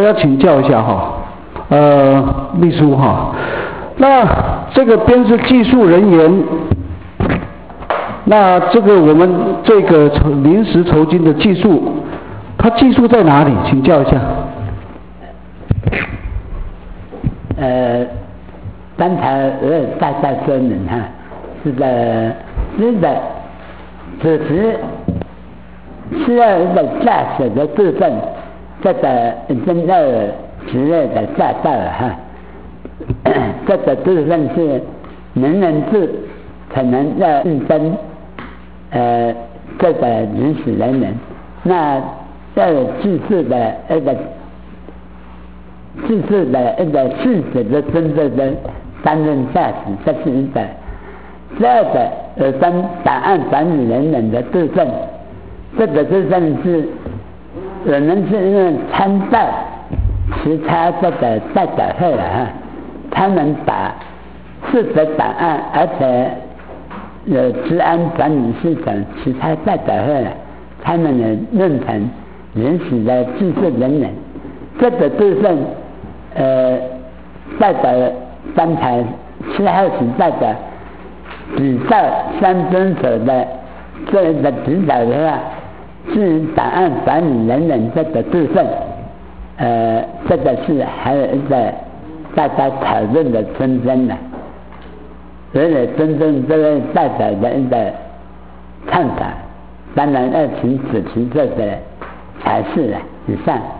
要请教一下哈，秘书哈，那这个编制技术人员，那这个我们这个临时酬金的技术，它技术在哪里？请教一下。 刚才大家说明哈，是的，只是需要一个驾驶的部分，这个真的职业的驾照哈，这个部分是人人制可能要应征这个临时人员，那要有技术的一个事实的真正的担任驾驶，这是一个。第二个有关档案管理人员的部分，这个部分是我们是因为参照其他这个代表会哈，他们把负责档案而且有治安管理系统其他代表会，他们也认成临时的技术人员，这个部分代表刚才7号时代的比照相遵守的这个指导的话，至于档案管理人员这个部分，这个是还有一个大家讨论的空间的，为了尊重这位代表的一个看法，当然要请主持这个才是了。以上。